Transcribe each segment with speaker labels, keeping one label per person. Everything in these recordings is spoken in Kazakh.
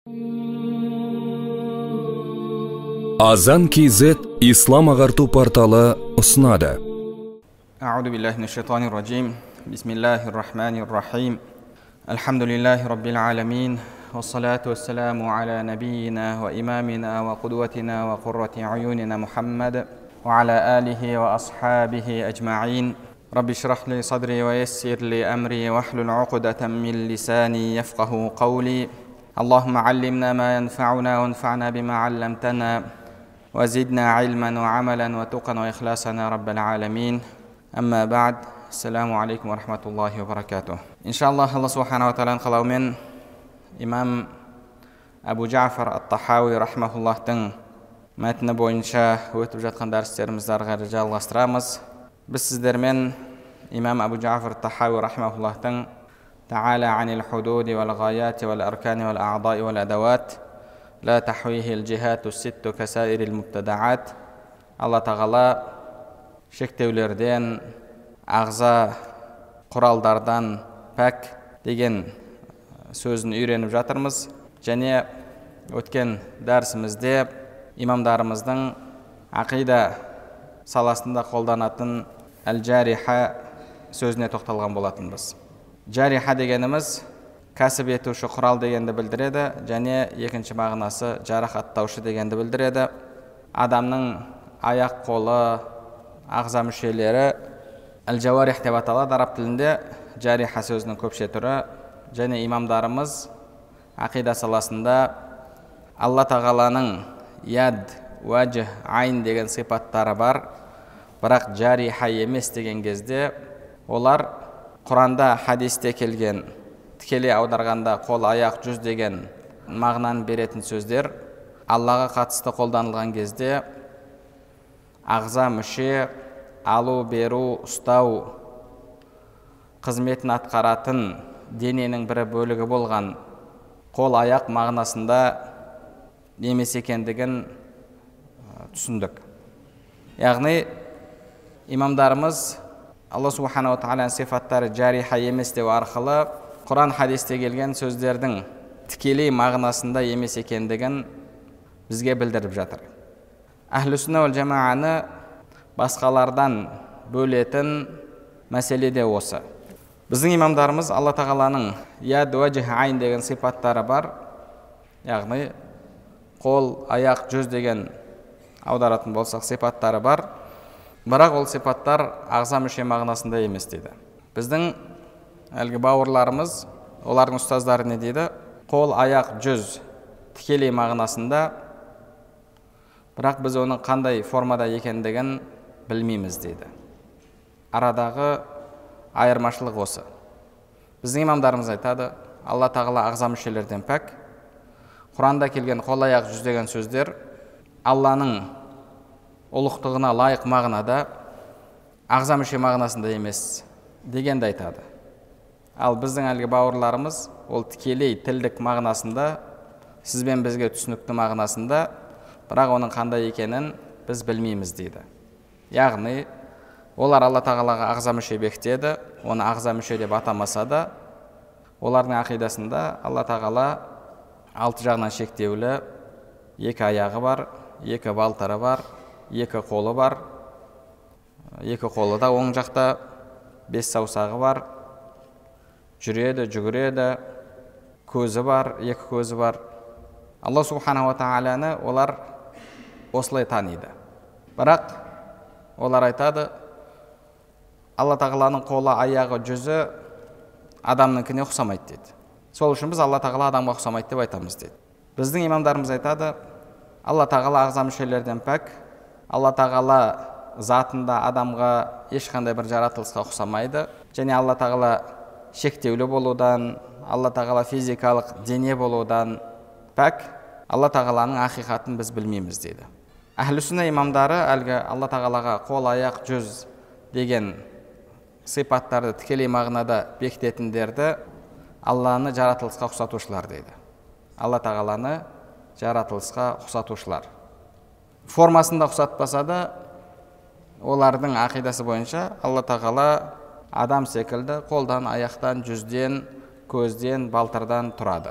Speaker 1: Азан KZ ислам ағарту порталы ұсынады.
Speaker 2: أعوذ بالله من الشيطان الرجيم بسم الله الرحمن الرحيم الحمد لله رب العالمين والصلاة والسلام على نبينا وإمامنا وقدوتنا وقرة عيوننا محمد وعلى آله وأصحابه أجمعين رب اشرح لي صدري ويسر لي أمري واحلل عقدة من لساني يفقه قولي اللهم علمنا ما ينفعنا وانفعنا بما علمتنا وزدنا علما وعملا وتقا وإخلاصا رب العالمين أما بعد السلام عليكم ورحمة الله وبركاته إن شاء الله الله سبحانه وتعالى قلومن إمام أبو جعفر الطحاوي رحمه الله تن мәтіні бойынша өтіп жатқан дәрістерімізді ары қарай жалғастырамыз. Біз сіздермен имам Абу Джафар ат-Тахауи рахмауллахтың «Та'ала анил худуди вал гаяти вал аркани вал а'даи вал адават ла тахуихи л-джихату ситту касаирил мубтадаат» Алла тағала шектеулерден, ағза құралдардан пәк деген сөзін үйреніп жатырмыз. Және өткен дәрісімізде имамдарымыздың ақида саласында қолданатын әл-джариха сөзіне тоқталған болатынбыз. Джариха дегеніміз кәсіп етуші құрал дегенді білдіреді, және екінші мағынасы жарақаттаушы дегенді білдіреді. Адамның аяқ қолы, ағза мүшелері әл-джаварих деп аталады араб тілінде. Джариха сөзінің көпше түрі. Және имамдарымыз ақида саласында Алла тағаланың яд, уәжх, айн деген сипаттары бар, бірақ джариха емес деген кезде олар Құранда, хадисте келген, тікелей аударғанда қол, аяқ, жүз деген мағынаны беретін сөздер Аллаға қатысты қолданылған кезде ағза мүше, алу, беру, ұстау қызметін атқаратын дененің бір бөлігі болған қол, аяқ мағынасында емес екендігін түсіндік. Яғни имамдарымыз Алла субханала тағаланың сифаттары джариха емес деу арқылы Құран, хадисте келген сөздердің тікелей мағынасында емес екендігін бізге білдіріп жатыр. Әхлі сүнна уәл жамааны басқалардан бөлетін мәселе де осы. Біздің имамдарымыз Алла тағаланың яд, уәжх, айн деген сипаттары бар, яғни қол, аяқ, жүз деген аударатын болсақ сипаттары бар, бірақ ол сипаттар ағза мүше мағынасында емес дейді. Біздің әлгі бауырларымыз, олардың ұстаздары не дейді? Қол, аяқ, жүз тікелей мағынасында, бірақ біз оның қандай формада екендігін білмейміз дейді. Арадағы айырмашылық осы. Біздің имамдарымыз айтады, Алла тағала ағза мүшелерден пәк. Құранда келген қол, аяқ, жүз деген сөздер Алланың ұлықтығына лайық мағынада, ағза мүше мағынасында емес дегенді айтады. Ал біздің әлгі бауырларымыз ол тікелей тілдік мағынасында, сізбен бізге түсінікті мағынасында, бірақ оның қандай екенін біз білмейміз дейді. Яғни олар Алла тағалаға ағза мүше бекітеді, оны ағза мүше деп атамаса да, олардың ақидасында Алла тағала алты жағынан шектеулі, екі аяғы бар, екі балтыры бар, екі қолы бар, екі қолы да оң жақта, 5 саусағы бар, жүреді, жүгіреді, көзі бар, екі көзі бар. Алла субханала тағаланы олар осылай таниды. Бірақ олар айтады, Алла тағаланың қолы, аяғы, жүзі адамныңкіне ұқсамайды дейді. Сол үшін біз Алла тағала адамға ұқсамайды деп айтамыз дейді. Біздің имамдарымыз айтады, Алла тағала ағза мүшелерден пәк, Алла тағала затында адамға ешқандай бір жаратылысқа ұқсамайды, және Алла тағала шектеулі болудан, Алла тағала физикалық дене болудан пәк, Алла тағаланың ақиқатын біз білмейміз дейді. Әхлі сүнна имамдары әлгі Алла тағалаға қол, аяқ, жүз деген сипаттарды тікелей мағынада бекітетіндерді Алланы жаратылысқа ұқсатушылар дейді. Алла тағаланы жаратылысқа ұқсатушылар. Формасында ұқсатпаса да, олардың ақидасы бойынша Алла тағала адам секілді қолдан, аяқтан, жүзден, көзден, балтырдан тұрады.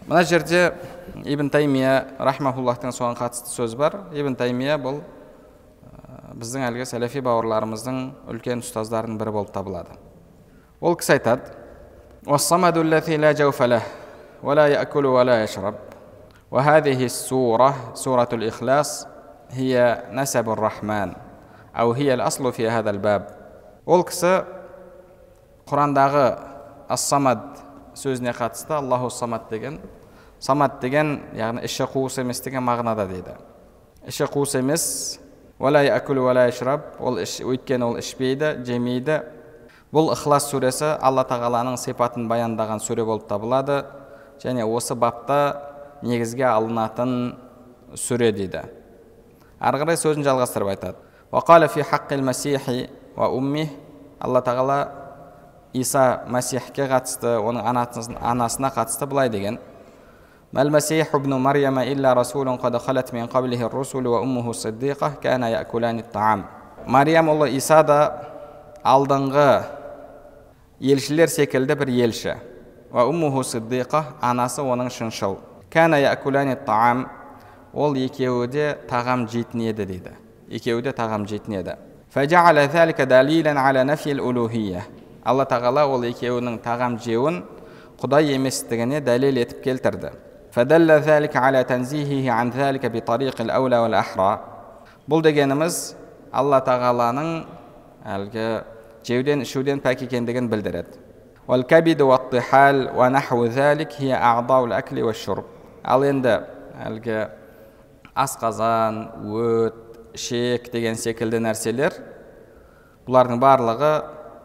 Speaker 2: Мына жерде Ибн Таймия рахмахуллахтың соған қатысты сөз бар. Ибн Таймия бұл біздің әлгі сәләфи бауырларымыздың үлкен ұстаздарының бірі болып табылады. Ол кісі айтады: "Уас-самаду аллази ла жауфа лах, ва ла яакулу ва ла яшраб, ва хазихи ас-сура, суратул ихлас, хия насабур рахман, ау хия ал-аслу фи хазал баб." Ол кісі Құрандағы ас-самад сөзіне қатысты Аллаху самад деген, самад деген, яғни іші қуыс емес деген мағынада дейді. Іші қуыс емес, «Вала яакулу вала яшраб», ол өйткені ол ішпейді, жемейді. Бұл Ихлас сүресі Алла тағаланың сипатын баяндаған сүре болып табылады, және осы бапта негізге алынатын сүре дейді. Ары қарай сөзін жалғастырып айтады: «Вақала фи хаққил масихи ва уммих», Алла тағала Иса Масихке қатысты, оның анасына қатысты былай деген: "Мал Масих ибн Марьяма илля расулун қад халат мин қаблихи ар-русул ва уммуху сиддиқа кана яакулани ат-таам." Мариям ұлы Иса да алдыңғы елшілер секілді бір елші. Ва уммуху сиддиқа, анасы оның шыншыл. Кана яакулани ат-таам, ол екеуі де тағам жейтін еді дейді. Екеуі де тағам жейтін еді. Фажа'ала залика далилан ала нафил улухия. Алла тағала ол екеуінің тағам жеуін Құдай еместігіне дәлел етіп келтірді. Фадалла залика ала танзихихи ан залика би тариқил аула вал ахра. Бұл дегеніміз Алла тағаланың әлгі жеуден ішуден пәк екендігін білдіреді. Вал кабиду ват тихал ва наху залик хия аъдаул акли ва шурб. Ал енді әлгі асқазан, өт, ішек деген секілді нәрселер, бұлардың барлығы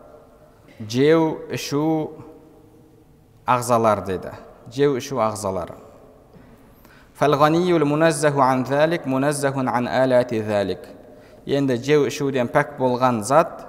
Speaker 2: жеу, ішу ағзалар дейді. Жеу, ішу ағзалары. Фал-ғаниюл муназзаху ан залик муназзахун ан алати залик. Енді жеу, ішуден пәк болған зат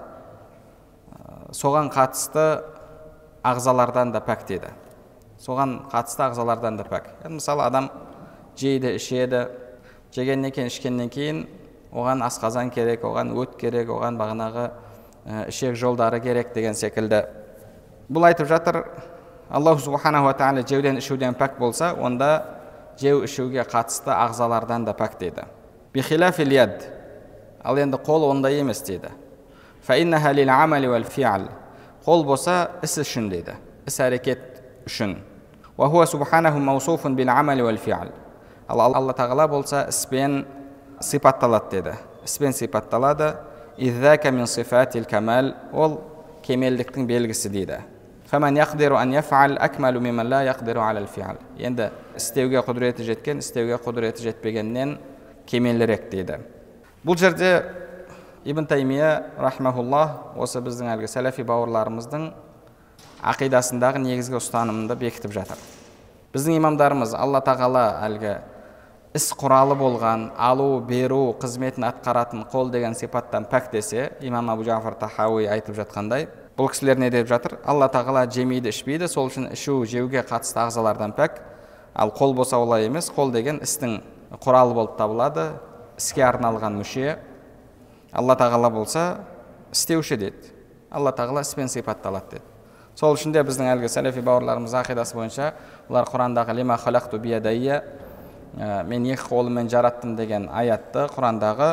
Speaker 2: соған қатысты ағзалардан да пәк дейді. Соған қатысты ағзалардан да пәк. Мысалы, адам жейді, ішеді, жегеннен кейін, ішкеннен кейін оған асқазан керек, оған өт керек, оған бағанағы ішек жолдары керек деген секілді. Бұл айтып жатыр, Аллаху субханаху ва тағала жеуден ішуден пәк болса, онда жеу ішуге қатысты ағзалардан да пәк дейді. Бихилафил яд, ал енді қол ондай емес дейді. Фаиннаха лил амали вал фи'ал, қол болса іс үшін дейді, іс әрекет үшін. Ва хуа субханаху маусуфун бил амали вал фи'ал, Алла тағала болса іспен сипатталады деді. Іспен сипатталады. Иззака мин сифатил камал, ол кемелдіктің белгісі дейді. Фаман яқдиру ан яф'ал акмалу миман ла яқдиру алал фи'ал. Енді істеуге құдіреті жеткен, істеуге құдіреті жетпегеннен кемелірек дейді. Бұл жерде Ибн Таймия рахмахуллах осы біздің әлгі сәләфи бауырларымыздың ақидасындағы негізгі ұстанымында бекітіп жатыр. Біздің имамдарымыз Алла тағала әлгі іс құралы болған, алу, беру, қызметін атқаратын қол деген сипаттан пәк десе, имам Абу Джафар Тахауи айтып жатқандай, бұл кісілер не деп жатыр? Алла тағала жемейді, ішпейді, сол үшін ішу, жеуге қатысты ағзалардан пәк, ал қол болса олай емес. Қол деген істің құралы болып табылады, іске арналған мүше. Алла тағала болса істеуші деді. Алла тағала іспен сипатталады деді. Сол үшін де біздің әлгі сәләфи бауырларымыз ақидасы бойынша олар Құрандағы лима халақту биядайя, мен екі қолыммен жараттым деген аятты Құрандағы,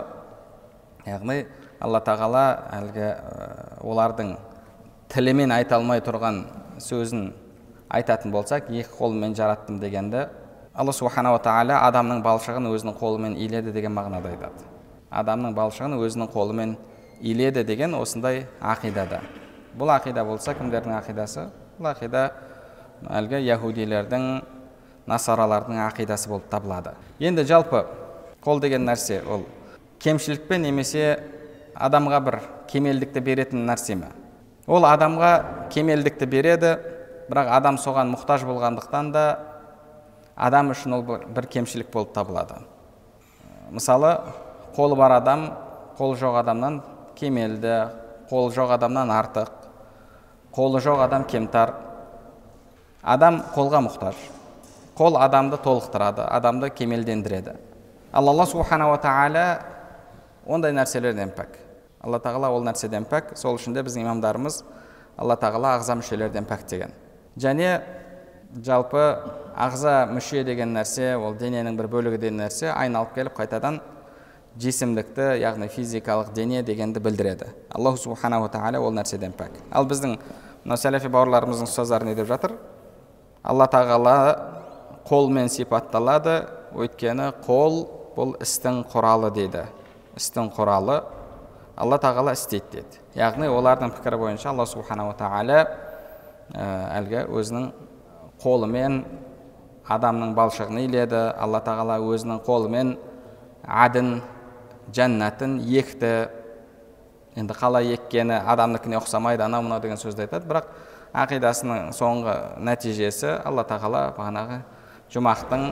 Speaker 2: яғни Алла тағала әлгі олардың тілімен айта алмай тұрған сөзін айтатын болсақ, екі қолыммен жараттым дегенді Алла субхана ва тағала адамның балшығын өзінің қолымен иледі деген мағынада айтады. Адамның балшығын өзінің қолымен иледі деген осындай ақидада. Бұл ақида болса, кімдердің ақидасы? Бұл ақида әлгі яһудилердің, насаралардың ақидасы болып табылады. Енді жалпы қол деген нәрсе ол кемшілікпен немесе адамға бір кемелдікті беретін нәрсе ме? Ол адамға кемелдікті береді, бірақ адам соған мұқтаж болғандықтан да адам үшін ол бір кемшілік болып табылады. Мысалы, қолы бар адам қолы жоқ адамнан кемелді, қолы жоқ адамнан артық, қолы жоқ адам кемтар. Адам қолға мұқтаж. Қол адамды толықтырады, адамды кемелдендіреді. Алла субхана ва тағала ондай нәрселерден пәк. Алла тағала ол нәрседен пәк. Сол үшін де біздің имамдарымыз Алла тағала ағза мүшелерден пәк деген. Және жалпы ағза мүше деген нәрсе, ол дененің бір бөлігі деген нәрсе айналып келіп қайтадан жесімдікті, яғни физикалық дене дегенді білдіреді. Аллаху субханаху тағала ол нәрседен пәк. Ал біздің мына сәләфи бауырларымыздың ұстаздары не деп жатыр? Алла тағала қолмен сипатталады, өйткені қол бұл істің құралы дейді. Істің құралы Алла тағала істейді деді. Яғни олардың пікірі бойынша Алла субханаху тағала әлгі өзінің қолымен адамның балшығын иледі. Алла тағала өзінің қолымен әдін, жәннатын екті. Енді қалай еккені адамдікіне ұқсамайды, анау мынау деген сөзді айтады. Бірақ ақидасының соңғы нәтижесі Алла тағала бағанағы жұмақтың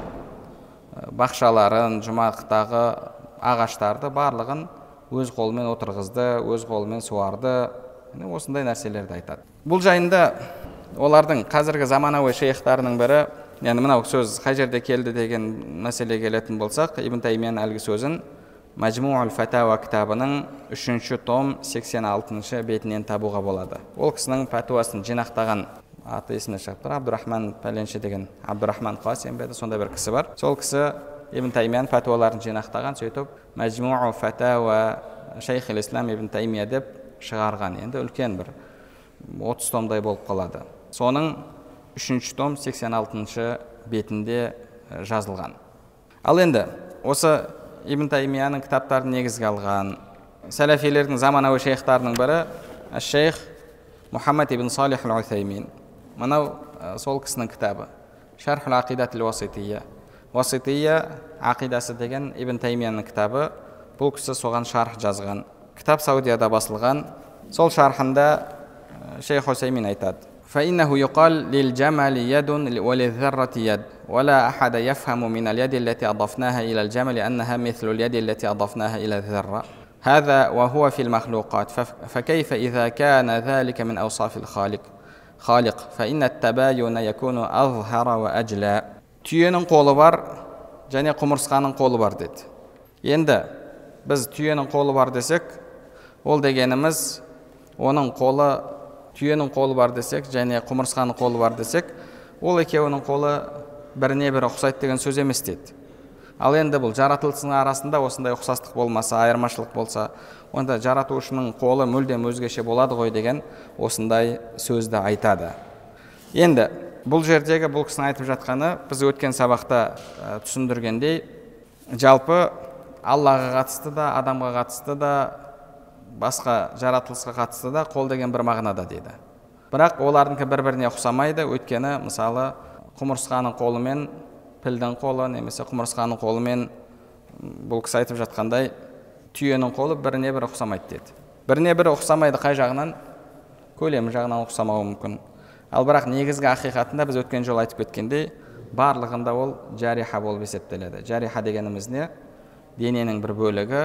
Speaker 2: бақшаларын, жұмақтағы ағаштарды барлығын өз қолымен отырғызды, өз қолымен суарды. Осындай нәрселерді айтады. Бұл жайында олардың қазіргі заманауи шейхтарының бірі, яғни мынау сөз қай жерде келді деген мәселе келетін болсақ, Ибн Таймияның әлгі сөзін Мәжмуъул Фатауа кітабының 3-ші том 86-шы бетінен табуға болады. Ол кісінің пәтуасын жинақтаған, аты есіме шығып тұр, Абдурахман пәленші деген, Абдурахман Қасим беді, сондай бір кісі бар. Сол кісі Ибн Таймияның пәтуаларын жинақтаған, сөйтіп Мәжмуъул Фатауа Шейхул Ислам Ибн Таймия деп шығарған. Енді үлкен бір 30 томдай болып қалады. Соның 3-ші том 86-шы бетінде жазылған. Ал енді осы Ибн Таймияның кітаптарын негізге алған сәләфилердің заманауи шейхтарының бірі шейх Мухаммад ибн Салих ал-Уthaymin. Мынау сол кісінің кітабы Шархул Ақидатил Васития. Васития ақидасы деген Ибн Таймияның кітабы. Бұл кісі соған шарх жазған. Кітап Саудияда басылған. Сол шархында шейх Усаймин айтады: فإنه يقال للجمل يد وللذرة يد ولا أحد يفهم من اليد التي أضفناها إلى الجمل أنها مثل اليد التي أضفناها إلى الذرة هذا وهو في المخلوقات فكيف إذا كان ذلك من أوصاف الخالق فإن التباين يكون أظهر وأجلى. Түйенің қолы бар және құмырсқаның қолы бар деді. Енді біз түйенің қолы бар десек, ол дегеніміз оның қолы, түйенің қолы бар десек және құмырсқаның қолы бар десек, ол екеуінің қолы біріне бірі ұқсайды деген сөз емес деді. Ал енді бұл жаратылысының арасында осындай ұқсастық болмаса, айырмашылық болса, онда жаратушының қолы мүлдем өзгеше болады ғой деген осындай сөзді айтады. Енді бұл жердегі бұл кісінің айтып жатқаны біз өткен сабақта түсіндіргендей, жалпы Аллаға қатысты да, адамға қатысты да, басқа жаратылысқа қатысты да қол деген бір мағынада дейді. Бірақ олардыңкі бір-біріне ұқсамайды, өйткені мысалы құмырсқаның қолы мен пілдің қолы, немесе құмырсқаның қолы мен бұл кісі айтып жатқандай түйенің қолы біріне бірі ұқсамайды деді. Біріне бірі ұқсамайды қай жағынан? Көлемі жағынан ұқсамауы мүмкін. Ал бірақ негізгі ақиқатында біз өткен жол айтып кеткендей, барлығында ол жариха болып есептеледі. Жариха дегеніміз не? Дененің бір бөлігі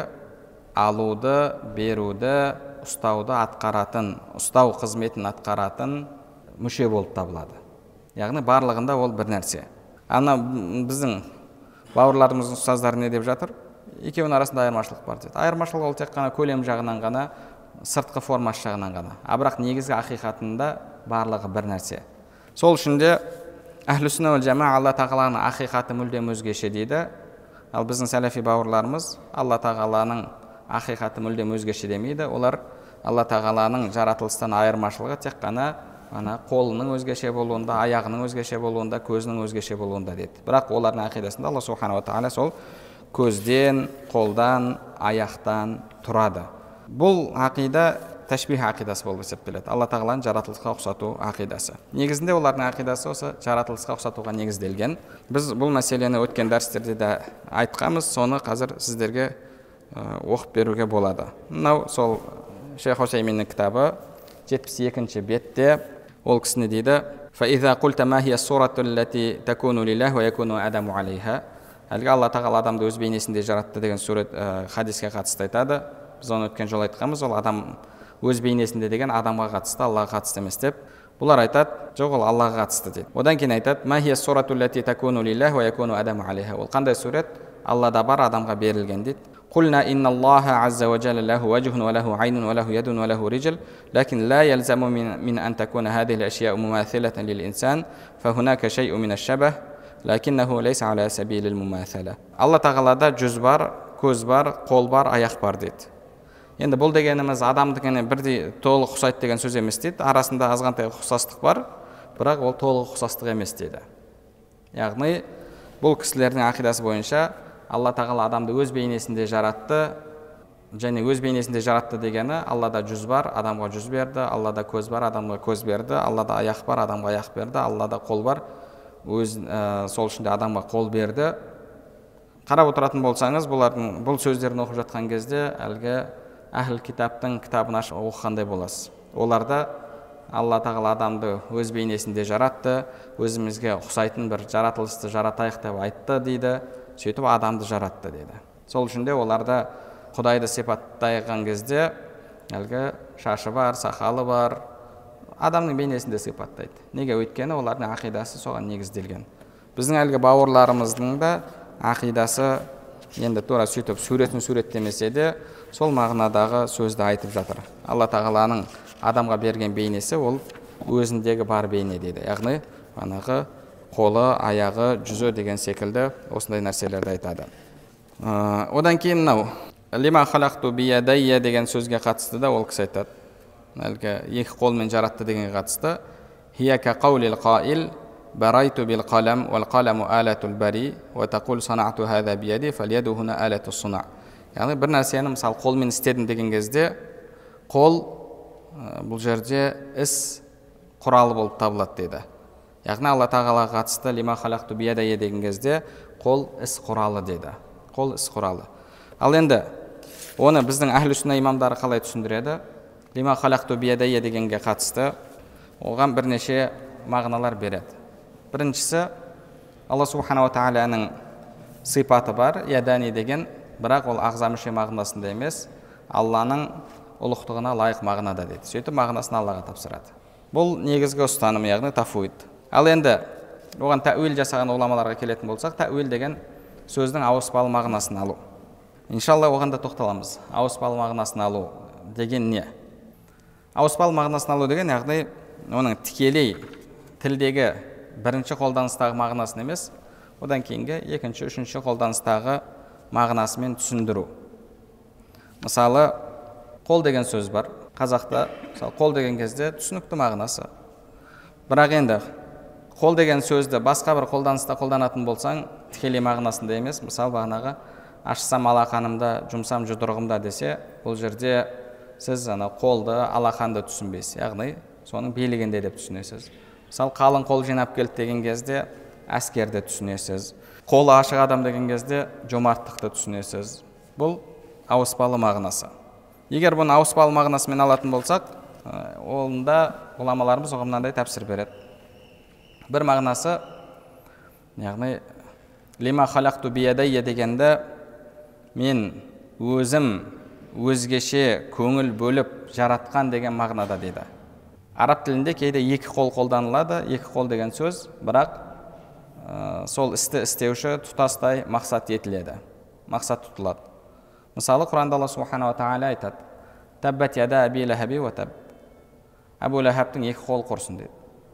Speaker 2: алуды, беруді, ұстауды атқаратын, ұстау қызметін атқаратын мүше болып табылады. Яғни барлығында ол бір нәрсе. Ана біздің бауырларымыздың ұстаздары не деп жатыр? Екеуінің арасында айырмашылық бар дейді. Айырмашылық ол тек қана көлем жағынан ғана, сыртқы формасы жағынан ғана. Бірақ негізгі ақиқатында барлығы бір нәрсе. Сол үшін де Әхлі сүнна уәл жамаа Алла тағаланың ақиқаты мүлдем өзгеше дейді. Ал біздің сәләфи бауырларымыз Алла тағаланың ақиқаты мүлдем өзгеше демейді. Олар Алла тағаланың жаратылыстан айырмашылығы тек қана қолының өзгеше болуында, аяғының өзгеше болуында, көзінің өзгеше болуында деді. Бірақ олардың ақидасында Алла субханаху ва тағала сол көзден, қолдан, аяқтан тұрады. Бұл ақида тәшбих ақидасы болып есептеледі. Алла тағаланы жаратылысқа ұқсату ақидасы. Негізінде олардың ақидасы осы жаратылысқа ұқсатуға негізделген. Біз бұл мәселені өткен дәрістерде де айтқанбыз, соны қазір сіздерге оқып беруге болады. Мынау сол Шейх Усайминнің кітабы 72-ші бетте ол кісі не дейді? فَإِذَا قُلْتَ مَا هِيَ الصُّورَةُ الَّتِي تَكُونُ لِلَّهِ وَيَكُونُ آدَمُ عَلَيْهَا. Әлгі Алла тағала адамды өз бейнесінде жаратты деген сурет хадиске қатысты айтады. Біз оны өткен жол айтқанбыз, ол адам өз бейнесінде деген адамға қатысты, Аллаға қатысты емес деп. Бұлар айтады, жоқ, ол Аллаға қатысты дейді. Одан кейін айтады: "Ма хия сурату лати такуну лиллахи ва якуну адаму алейха." Ол қандай сурет? Аллада бар, адамға берілген дейді. قلنا إن الله عز وجل له وجه وله عين وله يد وله رجل لكن لا يلزم من أن تكون هذه الأشياء مماثلة للإنسان فهناك شيء من الشبه لكنه ليس على سبيل المماثلة. الله тағалада жүз бар, көз бар, қол бар, аяқ бар дейді. Енді бұл дегеніміз адамдыкіне бірдей толық ұқсайды деген сөз емес дейді. Арасында азғантай ұқсастық бар, бірақ ол толық ұқсастық емес дейді. Яғни бұл кісілердің ақидасы бойынша Алла тағала адамды өз бейнесінде жаратты, және өз бейнесінде жаратты дегені Аллада жүз бар, адамға жүз берді, Аллада көз бар, адамға көз берді, Аллада аяқ бар, адамға аяқ берді, Аллада қол бар, сол ішінде адамға қол берді. Қарап отыратын болсаңыз, бұл сөздерін оқып жатқан кезде әлгі әхіл китаптың кітабын ашып оқығандай боласыз. Оларда Алла тағала адамды өз бейнесінде жаратты, өзімізге ұқсайтын бір жаратылысты жаратайық деп айтты дейді, сөйтіп адамды жаратты дейді. Сол үшін де оларда Құдайды сипаттайған кезде әлгі шашы бар, сақалы бар, адамның бейнесінде сипаттайды. Неге? Өйткені олардың ақидасы соған негізделген. Біздің әлгі бауырларымыздың да ақидасы енді тура сөйтіп суретін суреттемесе де сол мағынадағы сөзді айтып жатыр. Алла тағаланың адамға берген бейнесі ол өзіндегі бар бейне дейді. Яғни анағы қолы, аяғы, жүзі деген секілді осындай нәрселерді айтады. Одан кейін мынау лима халақту биядайя деген сөзге қатысты да ол кісі айтады. Әлгі екі қолмен жаратты дегенге қатысты. Хия ка қаулил қаил барайту бил қалам вал қаламу алатул бари ва тақул санату хаза бияди фал яду хуна алатус суна. Яғни бір нәрсені мысалы қолмен істедім деген кезде қол бұл жерде іс құралы болып табылады дейді. Яғни Алла тағалаға қатысты лима халақту биядайя деген кезде қол іс құралы дейді. Қол іс құралы. Ал енді оны біздің әхлі сүнна имамдары қалай түсіндіреді? Лима халақту биядайя дегенге қатысты оған бірнеше мағыналар береді. Біріншісі, Алла субхана ва тағаланың сипаты бар, ядани деген, бірақ ол ағза мүше мағынасында емес, Алланың ұлықтығына лайық мағынада дейді. Сөйтіп мағынасын Аллаға тапсырады. Бұл негізгі ұстаным, яғни тафуид. Ал енді оған тәуил жасаған ғұламаларға келетін болсақ, тәуил деген сөздің ауыспалы мағынасын алу. Иншалла оған да тоқталамыз. Ауыспалы мағынасын алу деген не? Ауыспалы мағынасын алу деген, яғни оның тікелей тілдегі бірінші қолданыстағы мағынасын емес, одан кейінгі екінші, үшінші қолданыстағы мағынасымен түсіндіру. Мысалы, қол деген сөз бар. Қазақта қол деген кезде түсінікті мағынасы. Бірақ енді қол деген сөзді басқа бір қолданыста қолданатын болсаң, тікелей мағынасында емес, мысалы бағанағы ашсам алақанымда, жұмсам жұдырығымда десе, бұл жерде сіз қолды, алақанды түсінбейсіз, яғни соның билігінде деп түсінесіз. Мысалы қалың қол жинап келді деген кезде әскерді түсінесіз. Қолы ашық адам деген кезде жомарттықты түсінесіз. Бұл ауыспалы мағынасы. Егер бұны ауыспалы мағынасымен алатын болсақ, онда ғұламаларымыз оған мынандай тәпсір береді. Бір мағынасы, яғни лима халақту биядайя дегенде мен өзім өзгеше көңіл бөліп жаратқан деген мағынада дейді. Араб тілінде кейде екі қол қолданылады, екі қол деген сөз, бірақ сол істі істеуші тұтастай мақсат етіледі, мақсат тұтылады. Мысалы, Құранда Алла субхана ва тағала айтады: Таббат яда аби лахаби ва таб. Абу Лахабтың екі қолы құрсын дейді.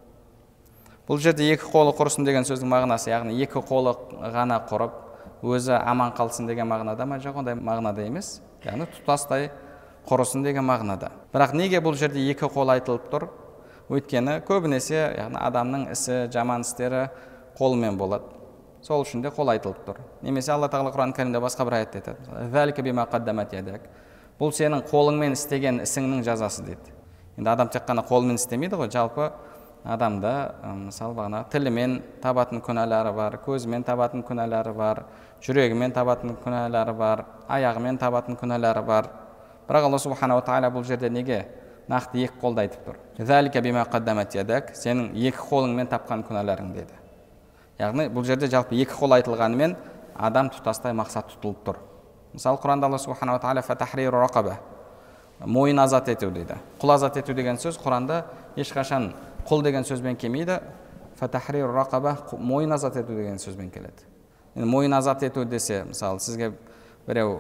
Speaker 2: Бұл жерде екі қолы құрсын деген сөздің мағынасы, яғни екі қолы ғана құрып, өзі аман қалсын деген мағынада ма, жоқ, ондай мағынада емес, яғни тұтастай құрысын деген мағынада. Бірақ неге бұл жерде екі қол айтылып тұр? Өйткені көбінесе, яғни адамның ісі, жаман істері қолымен болады. Сол үшін де қол айтылып тұр. Немесе Алла тағала Құран кәрімде басқа бір аятта айтады: «Залика бима қаддамат ядак». Бұл сенің қолыңмен істеген ісіңнің жазасы дейді. Енді адам тек қана қолмен істемейді ғой, жалпы адамда мысалы бағана тілімен табатын күнәлары бар, көзімен табатын күнәлары бар, жүрегімен табатын күнәлары бар, аяғымен табатын күнәлары бар. Бірақ Алла субхана ва тағала бұл жерде неге нақты екі қолды айтып тұр? «Залика бима қаддамат ядак», сенің екі қолыңмен тапқан күнәларың дейді. Яғни бұл жерде жалпы екі қол айтылғанымен адам тұтастай мақсат тұтылып тұр. Мысалы, Құранда Алла субхана ва тағала фатахриру рақаба, мойын азат ету дейді. Құл азат ету деген сөз Құранда ешқашан құл деген сөзбен келмейді. Фатахриру рақаба мойын азат ету деген сөзбен келеді. Мойын азат ету десе, мысалы, сізге біреу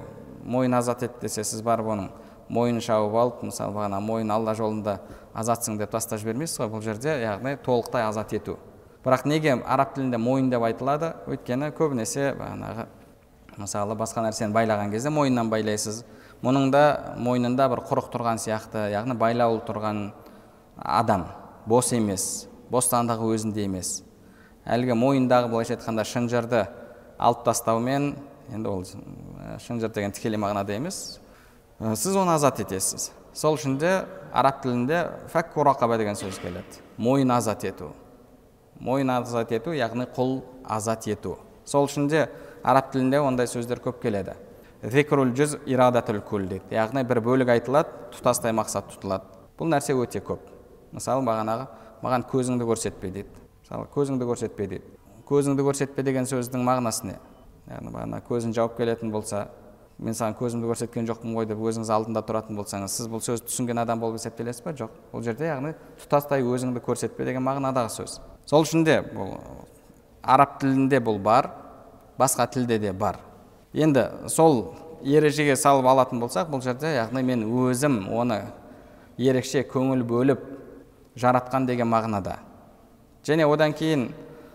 Speaker 2: мойын азат ет десе, сіз барып оның мойнын шауып алып, мысалы бағана мойын Алла жолында азатсың деп тастап жібермейсіз ғой. Бұл жерде яғни толықтай азат ету. Бірақ неге араб тілінде мойын деп айтылады? Өйткені көбінесе бағанағы мысалы басқа нәрсені байлаған кезде мойнынан байлайсыз. Мұның да мойнында бір құрық тұрған сияқты, яғни байлаулы тұрған адам, бос емес, бостандығы өзінде емес. Әлгі мойындағы былайша айтқанда шынжырды алып тастаумен, енді ол шынжыр деген тікелей мағынада емес, сіз оны азат етесіз. Сол үшін де араб тілінде фәкку рақаба деген сөз келеді. Мойын азат ету. Мойын азат ету, яғни құл азат ету. Сол үшін де араб тілінде ондай сөздер көп келеді. Зикрул жүз ирадатул кул дейді. Яғни бір бөлік айтылады, тұтастай мақсат тұтылады. Бұл нәрсе өте көп. Мысалы маған көзіңді көрсетпе дейді. Мысалы көзіңді көрсетпе дейді. Көзіңді көрсетпе деген сөздің мағынасы не? Яғни бағана көзін жауып келетін болса, мен саған көзімді көрсеткен жоқпын ғой деп өзіңіз алдында тұратын болсаңыз, сіз бұл сөзді түсінген адам болып есептелесіз бе? Жоқ. Бұл жерде яғни тұтастай өзіңді көрсетпе деген мағынадағы сөз. Сол үшін де бұл араб тілінде бұл бар, басқа тілде де бар. Енді сол ережеге салып алатын болсақ, бұл жерде яғни мен өзім оны ерекше көңіл бөліп жаратқан деген мағынада. Және одан кейін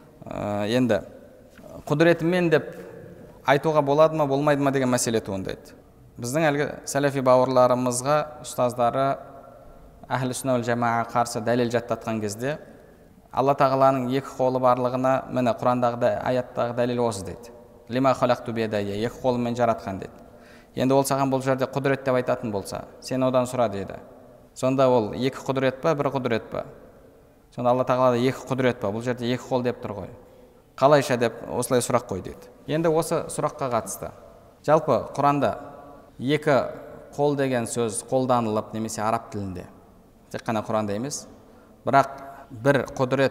Speaker 2: енді құдіретімен деп айтуға болады ма, болмайды ма деген мәселе туындайды. Біздің әлгі сәләфи бауырларымызға ұстаздары әхлі сүнна вал жамаа қарсы дәлел жаттатқан кезде Алла тағаланың екі қолы барлығына, міне Құрандағыда аяттағы дәлел осы дейді. Лима халақту биядай, екі қолыммен жаратқан дейді. Енді ол саған бұл жерде құдірет деп айтатын болса, сен одан сұра дейді. Сонда ол екі құдірет па, бір құдірет па? Сонда Алла тағалада екі құдірет па? Бұл жерде екі қол деп тұр ғой. Қалайша деп осылай сұрақ қой дейді. Енді осы сұраққа қатысты. Жалпы Құранда екі қол деген сөз қолданылып, немесе араб тілінде. Тек қана Құранда емес. Бірақ бір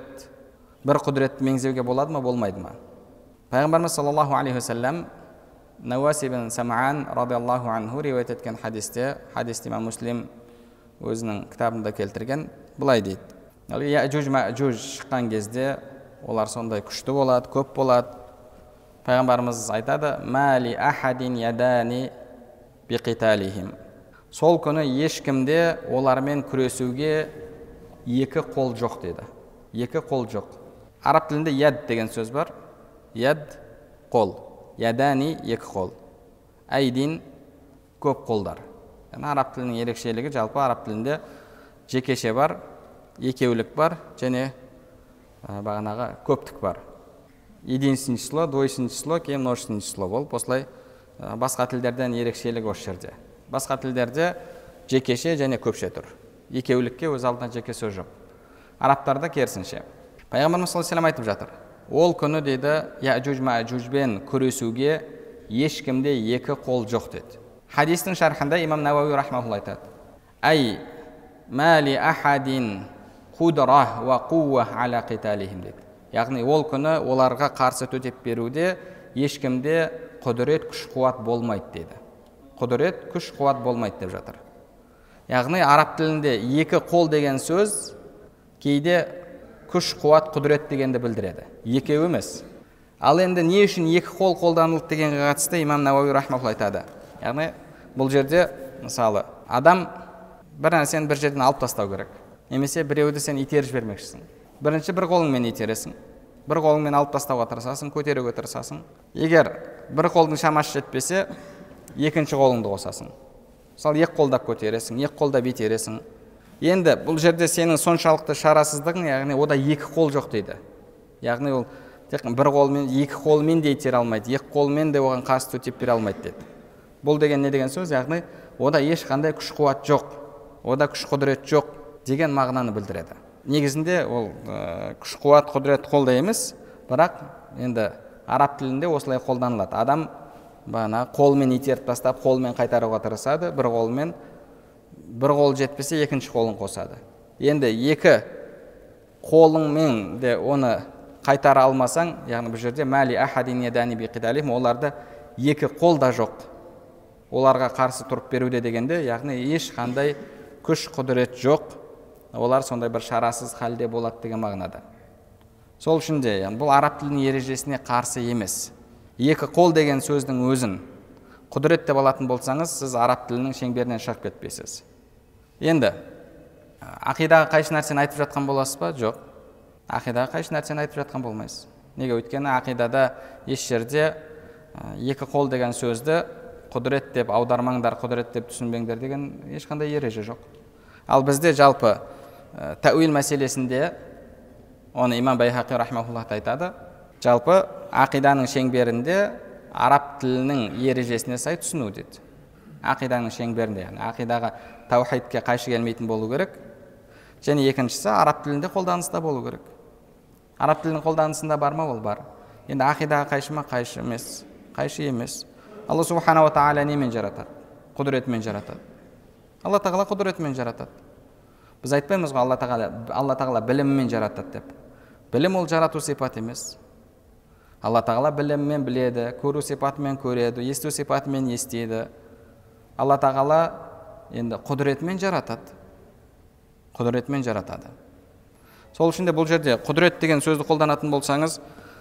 Speaker 2: құдіретті меңзеуге болады ма, болмайды ма? Пайғамбарымыз саллаллаху алейхи вассалам Науас ибн Сам'ан радиаллаху анху риуаят еткен хадисте имам Муслим өзінің кітабында келтірген, былай дейді. Яъжуж маъжуж шыққан кезде олар сондай күшті болады, көп болады. Пайғамбарымыз айтады: "Мали ахадин ядани биқиталихим." Сол күні ешкімде олармен күресуге екі қол жоқ деді. Екі қол жоқ. Араб тілінде яд деген сөз бар. Яд қол. Ядани екі қол. Айдин көп қолдар. Араб тілінің ерекшелігі жалпы араб тілінде жекеше бар, екеулік бар, және бағанағы көптік бар. Единственное число, двоичное число, кейін множественное число болып, осылай басқа тілдерден ерекшелігі осы жерде. Басқа тілдерде жекеше және көпше тұр. Екеулікке өз алдына жеке сөз жоқ. Арабтарда керісінше. Пайғамбарымыз саллаллаху алейхи ва саллям айтып жатыр: "Ол күні дейді, яъжуж маъжужбен күресуге ешкімде екі қол жоқ" деді. Хадистің шархында имам Науауи рахмаулла айтады: "Ай мали ахадин қудра ва қува аля қиталихим" деді. Яғни ол күні оларға қарсы төтеп беруде ешкімде құдірет, күш қуат болмайды деді. Құдірет, күш қуат болмайды деп жатыр. Яғни араб тілінде екі қол деген сөз кейде күш қуат, құдірет дегенді білдіреді. Екеу емес. Ал енді не үшін екі қол қолданылды дегенге қатысты имам Науауи рахмаулла айтады. Яғни бұл жерде мысалы адам бір нәрсені бір жерден алып тастау керек. Немесе біреуді сен итеріп жібермекшісің. Бірінші бір қолыңмен итересің. Бір қолыңмен алып тастауға тырысасың, көтеруге тырысасың. Егер бір қолдың шамасы жетпесе, екінші қолыңды қосасың. Мысалы екі қолдап көтересің, екі қолдап итересің. Енді бұл жерде сенің соншалықты шарасыздығың, яғни ода екі қол жоқ дейді. Яғни ол тек бір қолмен, екі қолмен де итере алмайды, екі қолмен де оған қарсы төтеп бере алмайды деді. Бұл деген не деген сөз? Яғни ода ешқандай күш қуат жоқ, ода күш құдірет жоқ деген мағынаны білдіреді. Негізінде ол күш қуат, құдірет қолда емес, бірақ енді араб тілінде осылай қолданылады. Адам қолмен итеріп тастап, қолмен қайтаруға тырысады, бір қолмен, бір қол жетпесе екінші қолын қосады. Енді екі қолыңмен де оны қайтара алмасаң, яғни бұл жерде мали ахадин ядани биқиталихим, оларда екі қол да жоқ. Оларға қарсы тұрып беруде дегенде, яғни ешқандай күш құдірет жоқ. Олар сондай бір шарасыз халде болады деген мағынада. Сол үшін де бұл араб тілінің ережесіне қарсы емес. Екі қол деген сөздің өзін құдірет деп алатын болсаңыз, сіз араб тілінің шеңберінен шығып кетпейсіз. Енді ақидаға қайшы нәрсені айтып жатқан боласыз ба? Жоқ. Ақидаға қайшы нәрсені айтып жатқан болмайсыз. Неге? Өйткені ақидада еш жерде екі қол деген сөзді құдірет деп аудармаңдар, құдірет деп түсінбеңдер деген ешқандай ереже жоқ. Ал бізде жалпы тәуил мәселесінде, оны имам Байхақи рахмауллах айтады, жалпы ақиданың шеңберінде араб тілінің ережесіне сай түсіну дейді. Ақиданың шеңберінде, яғни ақидаға таухидке қайшы келмейтін болу керек. Және екіншісі, араб тілінде қолданыста болу керек. Араб тілінің қолданысында бар ма? Ол бар. Енді ақидаға қайшы ма? Қайшы емес. Қайшы емес. Алла субхана ва тағала немен жаратады? Құдіретімен жаратады. Алла тағала құдіретімен жаратады. Біз айтпаймыз ғой Алла тағала біліммен жаратады деп. Білім ол жарату сипат емес. Алла тағала біліммен біледі, көру сипатымен көреді, есту сипатымен естиді. Алла тағала енді құдіретімен жаратады. Құдіретімен жаратады. Сол үшін де бұл жерде құдірет деген сөзді қолданатын болсаңыз,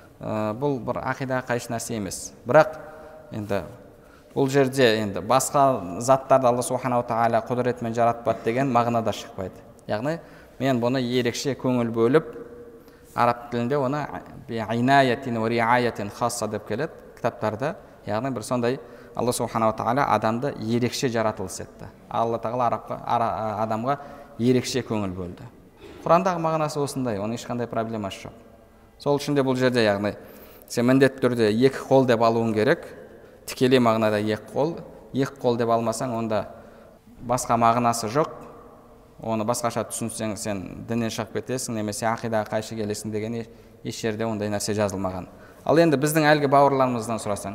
Speaker 2: бұл бір ақидаға қайшы нәрсе емес. Бірақ енді бұл жерде енді басқа заттарды Алла субханала тағала құдіретімен жаратпады деген мағынада шықпайды. Яғни мен бұны ерекше көңіл бөліп, араб тілінде оны инаятин ва риаятин хасса деп келеді кітаптарда. Яғни бір сондай Алла субханала тағала адамды ерекше жаратылыс етті. Алла тағала адамға ерекше көңіл бөлді. Құрандағы мағынасы осындай, оның ешқандай проблемасы жоқ. Сол үшін де бұл жерде, яғни сен міндетті түрде екі қол деп алуың керек. Тікелей мағынада екі қол деп алмасаң, онда басқа мағынасы жоқ. Оны басқаша түсінсең, сен діннен шығып кетесің, немесе ақидаға қайшы келесің деген еш жерде ондай нәрсе жазылмаған. Ал енді біздің әлгі бауырларымыздан сұрасаң,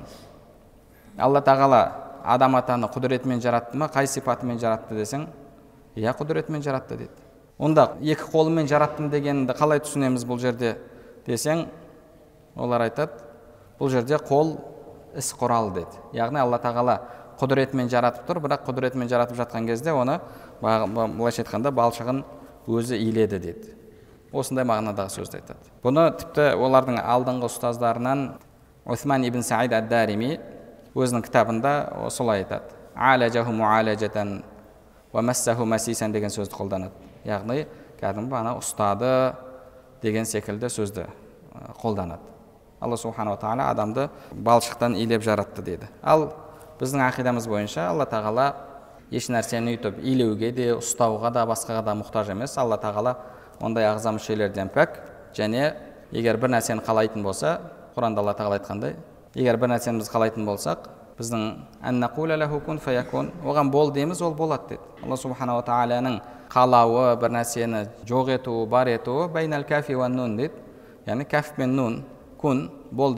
Speaker 2: Алла тағала адам атаны құдіретімен жаратты ма, қай сипатымен жаратты десең, иә, құдіретімен жаратты дейді. Онда екі қолымен жараттым дегенді қалай түсінеміз бұл жерде десең, олар айтады, бұл жерде қол іс құралы дейді. Яғни Алла тағала құдіретімен жаратып тұр, бірақ құдіретімен жаратып жатқан кезде оны былайша айтқанда балшығын өзі иледі дейді. Осындай мағынадағы сөзді айтады. Бұны тіпті олардың алдыңғы ұстаздарынан Усман ибн Саид ад-Дарими өзінің кітабында солай айтады. Алажаху муалажатан ва массаху масисан деген сөзді қолданады. Яғни кәдімгі ана ұстады деген секілді сөзді қолданады. Алла субханала тағала адамды балшықтан илеп жаратты дейді. Ал біздің ақидамыз бойынша Алла тағала еш нәрсені үйтіп илеуге де, ұстауға да, басқаға да мұқтаж емес. Алла тағала ондай ағза мүшелерден пәк. Және егер бір нәрсені қалайтын болса, Құранда Алла тағала айтқандай, егер бір нәрсені біз қалайтын болсақ, біздің аннақуля лаху кун фаякун, оған бол дейміз, ол болады дейді. Алла субханала тағаланың қалауы, бір нәрсені жоқ етуі, бар етуі байнал кафи ва нун дейді. Яғни каф пен нун, кун, бол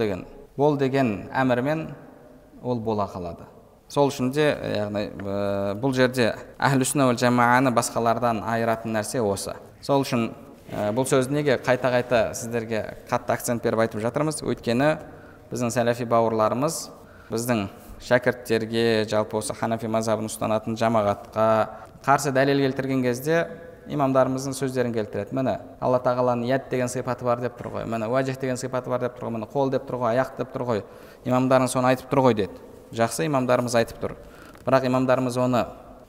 Speaker 2: деген әмірмен ол бола қалады. Сол үшін де, яғни бұл жерде әхлі сүнна уал жамааны басқалардан айыратын нәрсе осы. Сол үшін бұл сөзді неге қайта-қайта сіздерге қатты акцент беріп айтып жатырмыз? Өйткені біздің сәләфи бауырларымыз біздің шәкірттерге, жалпы осы ханафи мазхабын ұстанатын жамағатқа қарсы дәлел келтірген кезде имамдарымыздың сөздерін келтіреді. Міне Алла тағаланың яд деген сипаты бар деп тұр ғой, міне уәжих деген сипаты бар деп тұр ғой, міне қол деп тұр ғой, аяқ деп тұр ғой, имамдарың соны айтып тұр ғой деді. Жақсы, имамдарымыз айтып тұр. Бірақ имамдарымыз оны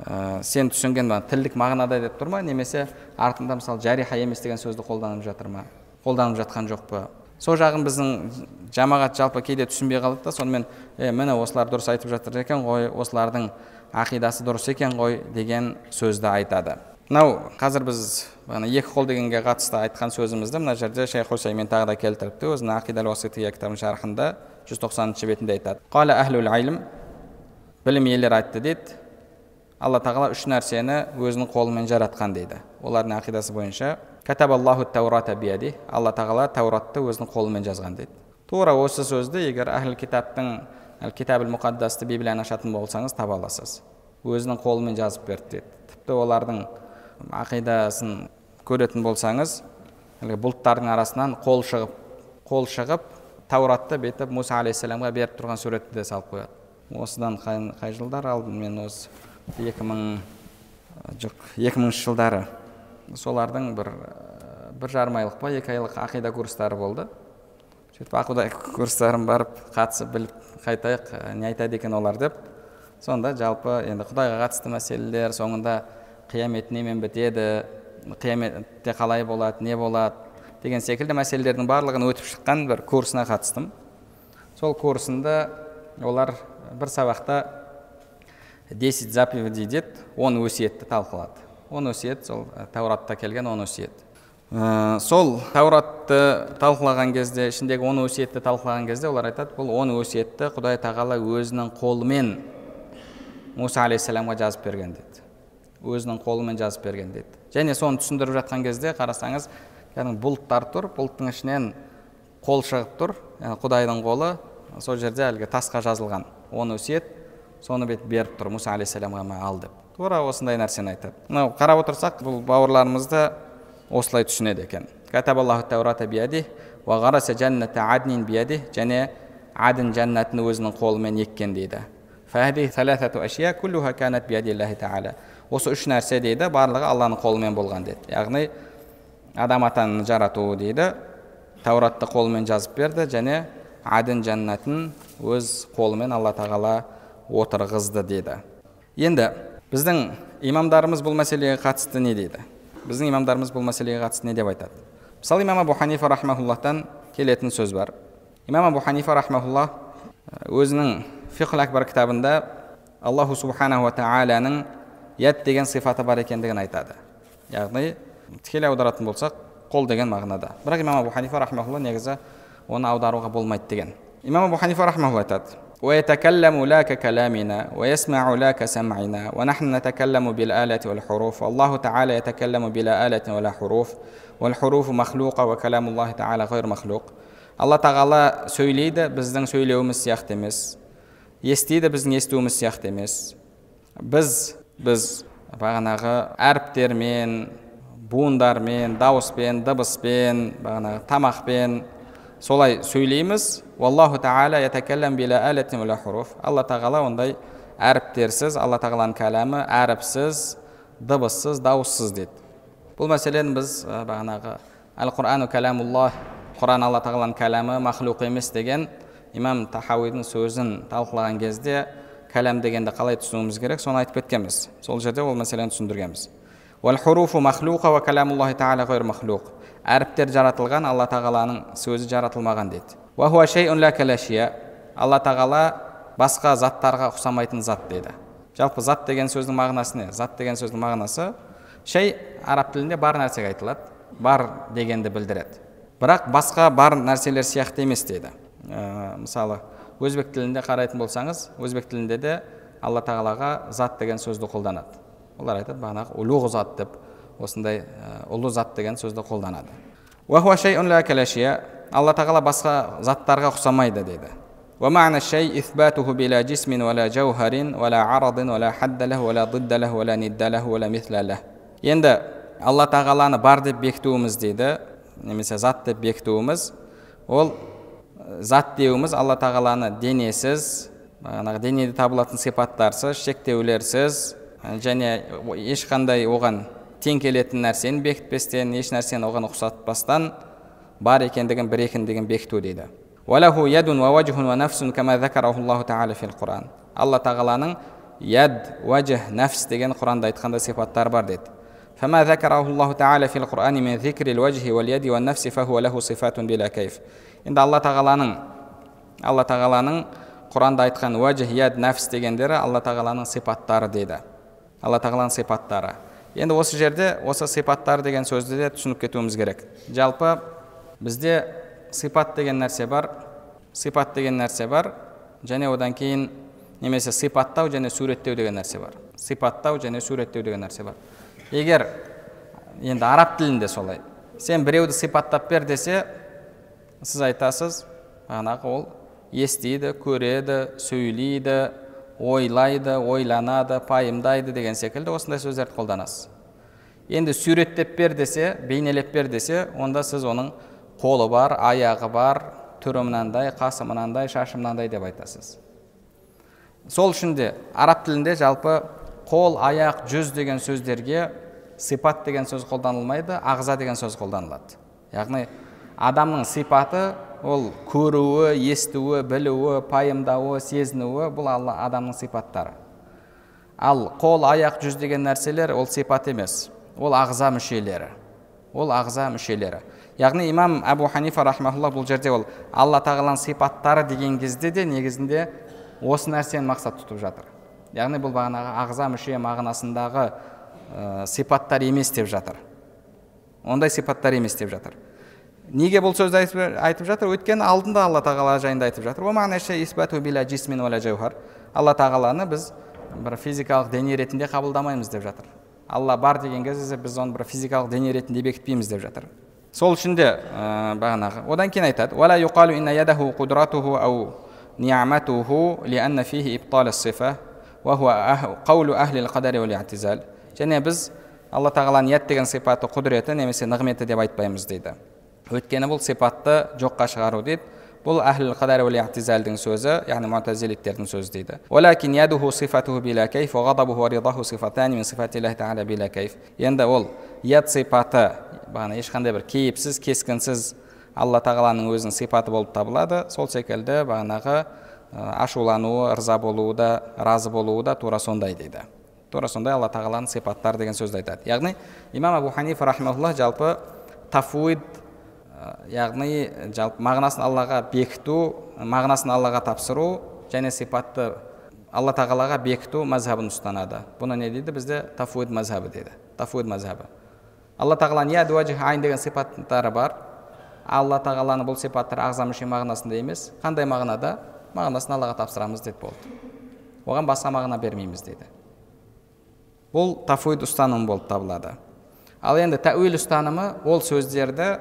Speaker 2: сен түсінген тілдік мағынада деп тұр ма, немесе артында мысалы жариха емес деген сөзді қолданып жатыр ма, қолданып жатқан жоқ па? Сол жағын біздің жамағат жалпы кейде түсінбей қалады да, сонымен міне осылар дұрыс айтып жатыр екен ғой, осылардың ақидасы дұрыс екен ғой деген сөзді айтады. Мынау қазір біз екі қол дегенге қатысты айтқан сөзімізді мына жерде Шейх Усаймин тағы да келтіріпті, өзінің Ақидал Уасития кітабының шархында 190-шы бетінде айтады. Қала әхлул илм, білім иелері айтты дейді, Алла тағала үш нәрсені өзінің қолымен жаратқан дейді. Олардың ақидасы бойынша катабаллаху тәурата бияди, Алла тағала Тауратты өзінің қолымен жазған дейді. Тура осы сөзді егер әхл китаптың Китабул Муқаддасты Библияны ашатын болсаңыз таба аласыз. Өзінің қолымен жазып берді дейді. Тіпті олардың ақидасын көретін болсаңыз, бұлттардың арасынан қол шығып Тауратты бетіп Муса алейхиссаламға беріп тұрған суретті де салып қояды. Осыдан қай жылдар алдым мен, осы 2000 жылдары солардың бір жарым айлық па, 2 айлық ақида курстары болды. Сөйтіп ақида курстарын барып қатысып біліп қайтайық, не айтады екен олар деп Сонда жалпы енді Құдайға қатысты мәселелер, соңында қиямет немен бітеді, қияметте қалай болады, не болады деген секілді мәселелердің барлығын өтіп шыққан бір курсына қатыстым. Сол курсында олар бір сабақта 10 заповедей дейді, 10 өсиетті талқылады. 10 өсиет, сол Тауратта келген 10 өсиет. Сол Тауратты талқылаған кезде, ішіндегі 10 өсиетті талқылаған кезде олар айтады, бұл 10 өсиетті Құдай тағала өзінің қолымен Муса алейхиссаламға жазып берген деді. Өзінің қолымен жазып берген деді. Және соны түсіндіріп жатқан кезде қарасаңыз, бұлттар тұр, бұлттың ішінен қол шығып тұр, Құдайдың қолы, сол жерде әлгі тасқа жазылған 10 өсиет, соны беріп тұр, Муса алейхиссаламға ал деп. Тура осындай нәрсені айтады. Мынау қарап отырсақ, бұл бауырларымызды осылай түсінеді екен. Катабаллаху тәурата биядих, ва ғараса жанната аднин биядих, және адын жаннатын өзінің қолымен еккен дейді. Фахди саласату ашия куллуха канат биядиллахи таала. Осы үш нәрсе дейді, барлығы Алланың қолымен болған дейді. Яғни адам атаны жарату дейді, Тауратты қолымен жазып берді, және адын жаннатын өз қолымен Алла тағала отырғызды дейді. Енді біздің имамдарымыз бұл мәселеге қатысты не дейді? Біздің имамдарымыз бұл мәселеге қатысты не деп айтады? Мысалы, имам Абу Ханифа рахмахуллахтан келетін сөз бар. Имам Абу Ханифа рахмахуллах өзінің Фиқл Акбар кітабында Аллаху субханаху ва тағаланың яд деген сифаты бар екендігін айтады. Яғни тікелей аударатын болсақ, қол деген мағынада. Бірақ имам Абу Ханифа рахмахуллах негізі оны аударуға болмайды деген. Имам Абу Ханифа рахмахуллах айтады: ويتكلم لا ككلامنا ويسمع لا كسمعنا ونحن نتكلم بالآلة والحروف والله تعالى يتكلم بلا آلة ولا حروف والحروف مخلوقة وكلام الله تعالى غير مخلوق. Алла тағала сөйлейді, біздің сөйлеуіміз сияқты емес. Естиді, біздің естуіміз сияқты емес. Біз бағанағы әріптермен, буындармен, дауыспен, дыбыспен, бағанағы тамақпен солай сөйлейміз. Валлаху тағала ятакаллам биля алатин вала хуруф. Алла тағала ондай әріптерсіз, Алла тағаланың кәләмі әріпсіз, дыбыссыз, дауыссыз дейді. Бұл мәселені біз бағанағы Ал-Құрану кәләмуллах, Құран Алла тағаланың кәләмі махлуқ емес деген имам Тахауидің сөзін талқылаған кезде кәләм дегенді қалай түсінуіміз керек, соны айтып кеткенбіз. Сол жерде ол мәселені түсіндіргенбіз. Вал хуруфу махлуқа ва кәләмуллахи тағала ғайр махлуқ. Әріптер жаратылған, Алла тағаланың сөзі жаратылмаған дейді. Ва хуа шайун ла калашия. Алла тағала басқа заттарға ұқсамайтын зат дейді. Жалпы зат деген сөздің мағынасы не? Зат деген сөздің мағынасы шей араб тілінде бар нәрсеге айтылады, бар дегенді білдіреді. Бірақ басқа бар нәрселер сияқты емес дейді. Мысалы, өзбек тілінде қарайтын болсаңыз, өзбек тілінде де Алла тағалаға зат деген сөзді қолданады. Олар айтады, бағанағы ұлуғы зат деп, осындай ұлы зат деген сөзді қолданады. Ва хуа шайун ла калашия. Алла тағала басқа заттарға ұқсамайды дейді. Ва ма'на шай исбатуху била жисмин вала жауһарин вала арадин вала хадда лаху вала дидда лаху вала нидда лаху вала мисла лах. Енді Алла тағаланы бар деп бекітуіміз дейді, немесе зат деп бекітуіміз, ол зат деуіміз Алла тағаланы денесіз, денеде табылатын сипаттарсыз, шектеулерсіз, және ешқандай оған тең келетін нәрсені бекітпестен, еш нәрсені оған ұқсатпастан бар екендігін, бір екендігін бекіту дейді. Валаху ядун ва вajhun ва нафсун кама закараху Аллаху тағала фил Құран. Алла тағаланың яд, вajh, нафс деген Құранда айтқанда сипаттар бар дейді. فما ذكره الله تعالى في القرآن من ذكر الوجه واليد والنفس فهو له صفات بلا كيف. Енді Алла тағаланың Құранда айтқан уәжih, яд, нәфс дегендері Алла тағаланың сипаттары дейді. Алла тағаланың сипаттары. Енді осы жерде осы сипаттар деген сөзді де түсініп кетуіміз керек. Жалпы бізде сипат деген нәрсе бар, және одан кейін немесе сипаттау және суреттеу деген нәрсе бар. Сипаттау және суреттеу деген нәрсе бар. Егер енді араб тілінде солай, сен біреуді сипаттап бер десе, сіз айтасыз, ол естиді, көреді, сөйлейді, ойлайды, ойланады, пайымдайды деген секілді осындай сөздерді қолданасыз. Енді суреттеп бер десе, бейнелеп бер десе, онда сіз оның қолы бар, аяғы бар, түрі мынандай, қасы мынандай, шашы мынандай деп айтасыз. Сол үшін де араб тілінде жалпы қол, аяқ, жүз деген сөздерге сипат деген сөз қолданылмайды, ағза деген сөз қолданылады. Яғни адамның сипаты ол көруі, естуі, білуі, пайымдауы, сезінуі, бұл адамның сипаттары. Ал қол, аяқ, жүз деген нәрселер ол сипат емес, ол ағза мүшелері. Ол ағза мүшелері. Яғни имам Абу Ханифа рахмахуллах бұл жерде ол Алла тағаланың сипаттары деген кезде де негізінде осы нәрсені мақсат тұтып жатыр. Яғни бұл бағанағы ағза мүше мағынасындағы сипаттар емес деп жатыр. Ондай сипаттар емес деп жатыр. Неге бұл сөзді айтып жатыр? Өйткені алдында Алла тағала жайында айтып жатыр. Алла тағаланы біз бір физикалық дене ретінде қабылдамаймыз деп жатыр. Алла бар деген кезде біз оны бір физикалық дене ретінде бекітпейміз деп жатыр. Сол үшін де бағанағы одан кейін айтады: "Вала юқалу инна ядаху қудратуху ау ниъматуху лианна фихи ибтал ас-сифа ва хуа қаулу ахли ал-қадари вал иътизал." Және біз Алла тағаланың ят деген сипаты құдіреті немесе нығметі деп айтпаймыз дейді. Өйткені бұл сипатты жоққа шығару дейді. Бұл ахли ал-қадари вал иътизалдың сөзі, яғни муътазилиттердің сөзі дейді. "Валакин ядуху сифатуху била кайф ва ғадабуху ва ридаху сифатани мин сифатиллахи тағала била кайф." Енді ол ят сипаты бағана ешқандай бір кейіпсіз, кескінсіз Алла тағаланың өзінің сипаты болып табылады. Сол секілді бағанағы ашулануы, ырза болуы да, разы болуы да тура сондай дейді. Тура сондай Алла тағаланың сипаттары деген сөзді айтады. Яғни имам Абу Ханифа рахмахуллах жалпы тафуид, яғни жалпы мағынасын Аллаға бекіту, мағынасын Аллаға тапсыру және сипатты Алла тағалаға бекіту мазхабын ұстанады. Бұны не дейді? Бізде тафуид мазхабы дейді. Тафуид мазхабы. Алла тағаланың яд уажих айн деген сипаттары бар. Алла тағаланы бұл сипаттар ағза мүше мағынасында емес. Қандай мағынада? Мағынасын Аллаға тапсырамыз дейді болды. Оған басқа мағына бермейміз дейді. Бұл тафуид ұстанымы болып табылады. Ал енді тәуил ұстанымы ол сөздерді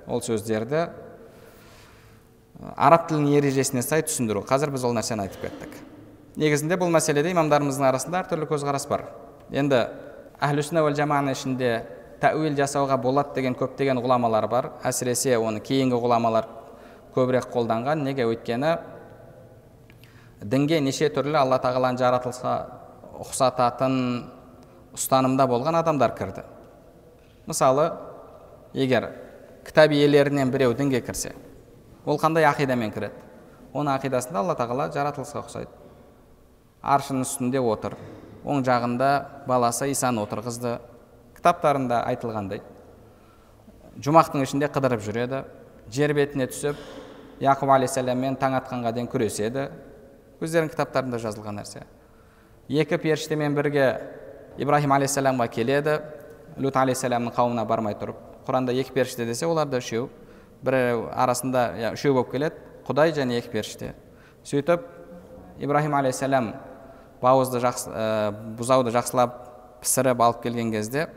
Speaker 2: араб тілінің ережесіне сай түсіндіру. Қазір біз ол нәрсені айтып кеттік. Негізінде бұл мәселеде имамдарымыздың арасында әртүрлі көзқарас бар. Енді ахлу сүнна уал жаманың ішінде тәуил жасауға болады деген көптеген ғұламалар бар. Әсіресе оны кейінгі ғұламалар көбірек қолданған. Неге? Өйткені дінге неше түрлі Алла тағаланың жаратылысқа ұқсататын ұстанымда болған адамдар кірді. Мысалы, егер кітап иелерінен біреу дінге кірсе, ол қандай ақидамен кіреді? Оның ақидасында Алла тағала жаратылысқа ұқсайды. Аршының үстінде отыр, оң жағында баласы Исаны отырғызды. Кітаптарында айтылғандай. Жұмақтың ішінде қыдырып жүреді, жер бетіне түсіп, Яқуб алейхиссаламмен таң атқанға дейін күреседі. Өздерінің кітаптарында жазылған нәрсе. Екі періштемен бірге Ибрахим алейхиссаламға келеді, Лут алейхиссаламның қауымына бармай тұрып. Құранда екі періште десе, олар да үшеу. Бір арасында үшеу болып келеді, Құдай және екі періште. Сөйтіп, Ибрахим алейхиссалам бұзауды жақсылап пісіріп алып келген кезде,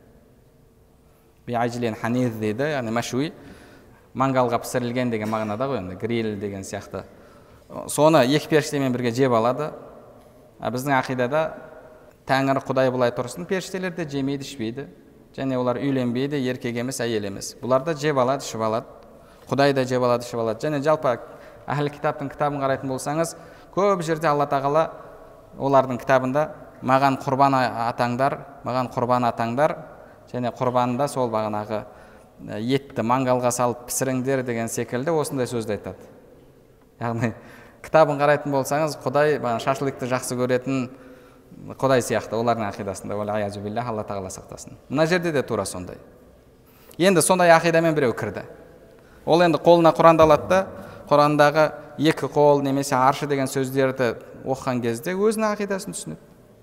Speaker 2: би'ажлин ханид дейді, яғни машуи, мангалға пісірілген деген мағынада ғой, гриль деген сияқты. Соны екі періштемен бірге жеп алады. Біздің ақидада Тәңір Құдай бұлай тұрсын, періштелер де жемейді, ішпейді. Және олар үйленбейді, еркек емес, әйел емес. Бұлар да жеп алады, ішіп алады. Құдай да жеп алады, ішіп алады. Және жалпы әхлі кітаптың кітабын қарайтын болсаңыз, көп жерде Алла тағала олардың кітабында маған құрбан атаңдар, және құрбанында сол бағанағы етті мангалға салып пісіріңдер деген секілді осындай сөзді айтады. Яғни кітабын қарайтын болсаңыз, Құдай шашлыкты жақсы көретін Құдай сияқты олардың ақидасында. Алла тағала сақтасын. Мына жерде де тура сондай. Енді сондай ақидамен біреу кірді. Ол енді қолына Құранды алады да, Құрандағы екі қол немесе аршы деген сөздерді оқыған кезде өзінің ақидасын түсінеді.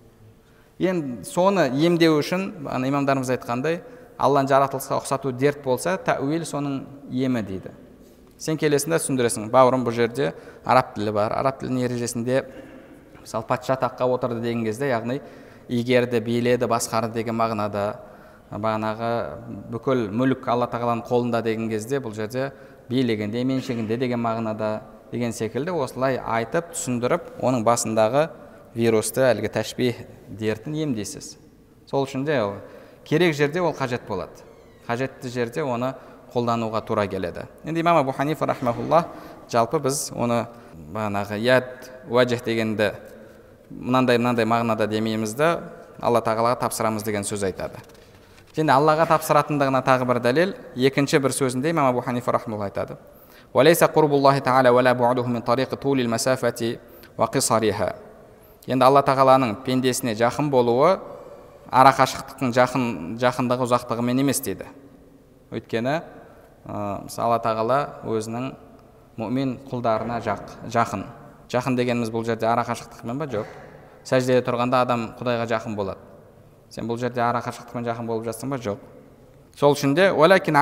Speaker 2: Енді соны емдеу үшін, имамдарымыз айтқандай, Алланы жаратылысқа ұқсату дерт болса, тәуил соның емі дейді. Сен келесінде түсіндіресің, бауырым, бұл жерде араб тілі бар. Араб тілінің ережесінде мысалы патша таққа отырды деген кезде, яғни игерді, биледі, басқарды деген мағынада, бағанағы бүкіл мүлік Алла тағаланың қолында деген кезде, бұл жерде билегенде, меншігінде деген мағынада деген секілді осылай айтып, түсіндіріп, оның басындағы вирусты, әлгі тәшбих дертін емдейсіз. Сол үшін де керек жерде ол қажет болады. Қажетті жерде оны қолдануға тура келеді. Енді имам Абу Ханифа рахмахуллах жалпы біз оны бағанағы яд уажих дегенді мынандай мағынада демеймізді, Алла тағалаға тапсырамыз деген сөз айтады. Және Аллаға тапсыратындығына тағы бір дәлел, екінші бір сөзінде имам Абу Ханифа рахмахуллах айтады. وَلَيْسَ قُرْبُ اللَّهِ تَعَالَى وَلَا بُعْدُهُ مِنْ طَرِيقِ طُولِ الْمَسَافَةِ وَقِصَرِهَا. Енді Алла тағаланың пендесіне жақын болуы ара қашықтықтың жақындығы ұзақтығымен емес дейді. Өйткені мысалы Алла тағала өзінің мүмин құлдарына жақын. Жақын дегеніміз бұл жерде ара қашықтықпен ба? Жоқ. Сәждеде тұрғанда адам Құдайға жақын болады. Сен бұл жерде ара қашықтықпен жақын болып жатсың ба? Жоқ. Сол үшін де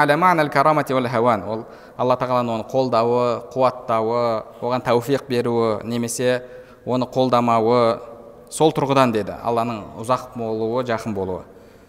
Speaker 2: ол Алла тағаланың оны қолдауы, қуаттауы, оған тәуфиқ беруі, немесе оны қолдамауы, сол тұрғыдан деді Алланың ұзақ болуы, жақын болуы.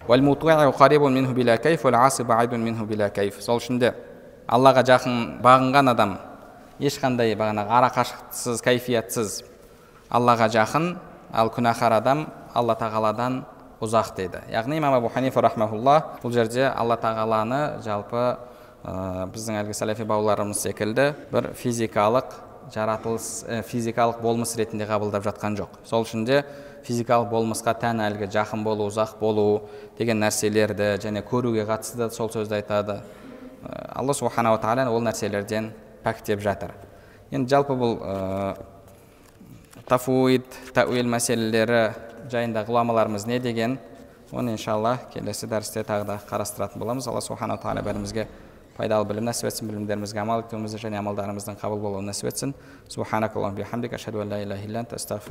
Speaker 2: Сол үшін де Аллаға жақын бағынған адам ешқандай ара қашықтықсыз, кайфиятсыз Аллаға жақын, ал күнәһар адам Алла тағаладан ұзақ дейді. Яғни имам Абу Ханифа рахмахулла бұл жерде Алла тағаланы жалпы біздің әлгі сәләфи бауырларымыз секілді бір физикалық жаратылыс, физикалық болмыс ретінде қабылдап жатқан жоқ. Сол үшін де физикалық болмысқа тән әлгі жақын болу, ұзақ болу деген нәрселерді және көруге қатысты да сол сөзді айтады. Алла субханала тағала ол нәрселерден пәктеп жатыр. Енді жалпы бұл тафуид, тәуил мәселелері жайында ғұламаларымыз не деген, оны иншалла келесі дәрісте тағы да қарастыратын боламыз. Алла субханала тағала бәрімізге пайдалы білім нәсіп етсін, білімдерімізге амал етуімізді және амалдарымыздың қабыл болуын нәсіп етсін. Субханакаллахумма бихамдика, ашһаду ан ла илаха илля анта, астағфирука.